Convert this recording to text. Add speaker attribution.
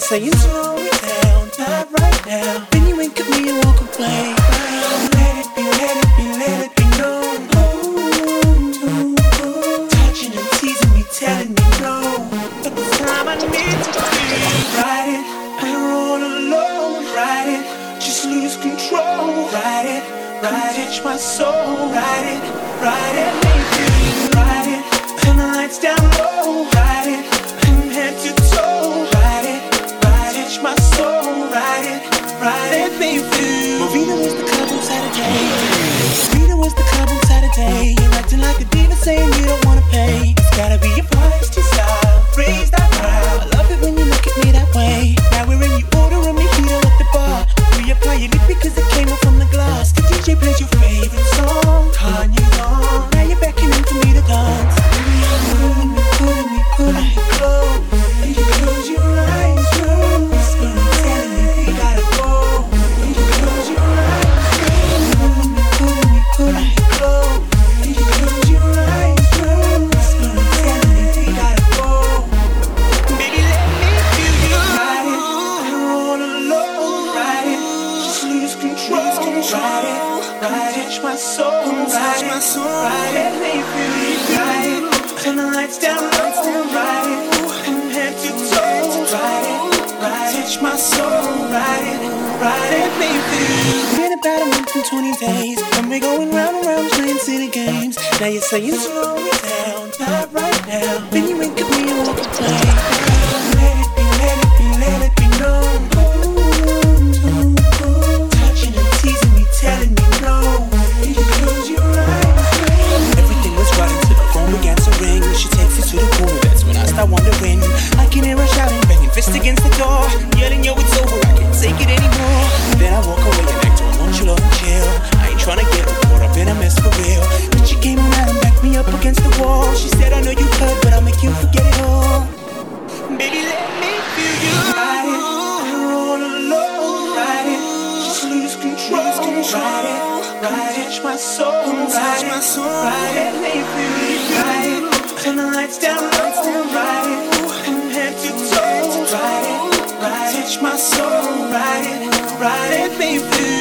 Speaker 1: saying slow it down, not right now. Then you wink at me and walk away. Let it be, let it be, let it be known. Touching and teasing me, telling me no. But this time I need to be. Ride it, when you're all alone. Ride it, just lose control. Ride it, touch my soul. Ride it, maybe. Ride it, turn the lights down low. Ride it, from head to toe. Ride it, touch my soul. Ride it, baby. Marina was the club on Saturday. Marina was the club on Saturday. You're acting like a diva, saying you don't wanna pay. It's gotta be your feisty style. Raise that crowd. I love it when you look at me that way. Now we're in, you order a mojito at the bar. Reapply your lip because it came off from the glass. The DJ plays your favorite song, Kanye's on. Now you're beckoning for me to dance. Baby, you're pulling me close. You close your eyes, you're whispering, telling me we gotta go. You close your eyes, you're pulling me close. You close your eyes, you're whispering, telling me we gotta go. Baby, let me feel you. Ride it, you're all alone. Ride it, just lose control. Ride it, touch my soul. Ride it, let me feel you. Ride it, turn the lights down low. Ride it, from head to toe. Ride it, touch my soul. Ride it, baby. Been about a month and 20 days, and we're going round and round playing silly games. Now you're saying slow it down, not right now. Then you wink at me and walk away. Let it be, let it be, let it be known. Touching and teasing me, telling me no. You close your eyes. Everything was right until the phone began to ring. She takes it to the corner, that's when I start wondering. I can hear her shouting, banging fist against the door, yelling, yo, it's over, I can't take it anymore. Then I walk away and act all nonchalant and chill. I ain't tryna get caught up in a mess for real. But she came around and backed me up against the wall. She said, I know you heard, but I'll make you forget it all. Baby, let me feel you. Ride it, you're all alone. Ride it, just lose control. Ride it, touch my soul. Ride it, let me feel you. Ride it, turn the lights down low. Ride it, from head to toe. Ride it, touch my soul. Ride it, baby.